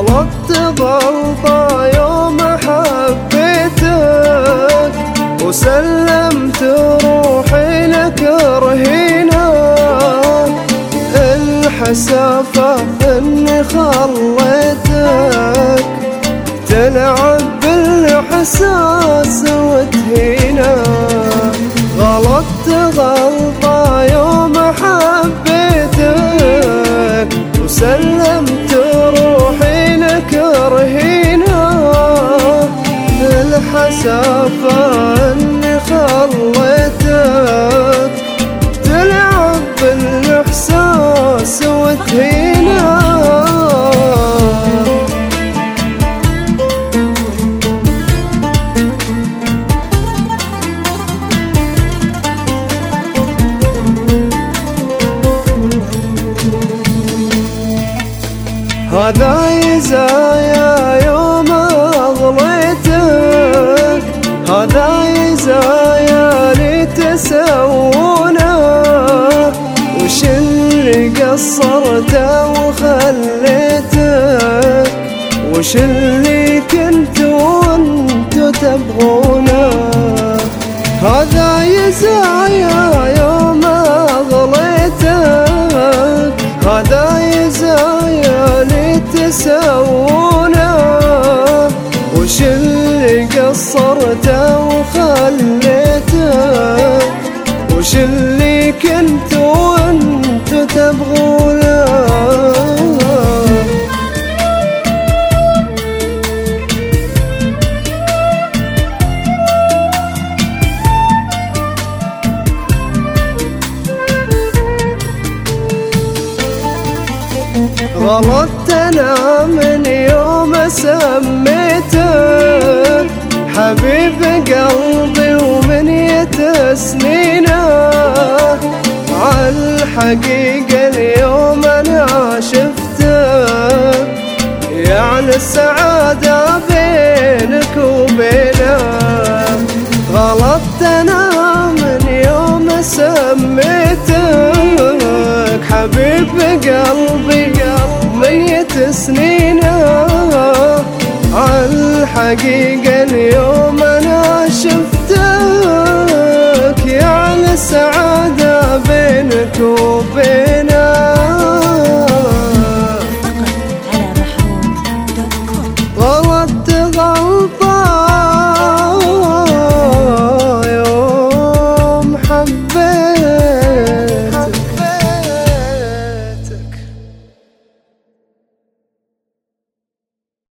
غلطت غلطة يوم حبيتك وسلمت روحي لك رهينة. الحسافة اني خليتك تلعب بالحساس وتهينا. غلطت غلطة يوم حبيتك وسلمت روحي لك رهينة. الحسافة اني خليتك تلعب بالإحساس وتهينا. هذا يزايا يوم أغليتك، هذا يزايا اللي تسوونه. وش اللي قصرته وخليتك، وش اللي كنت وانتو تبغونه. هذا يزايا يوم أغليتك، هذا يزايا اللي تسوونه. وش اللي قصرته وخليتك، وش اللي كنت وانتو تبغونه. غلطت انا من يوم سميتك حبيب قلبي ومنية سنينه. عالحقيقة اليوم انا شفتك، يعني السعادة بينك وبينه. غلطت انا من يوم سميتك حبيب قلبي ميت سنينه. عالحقيقة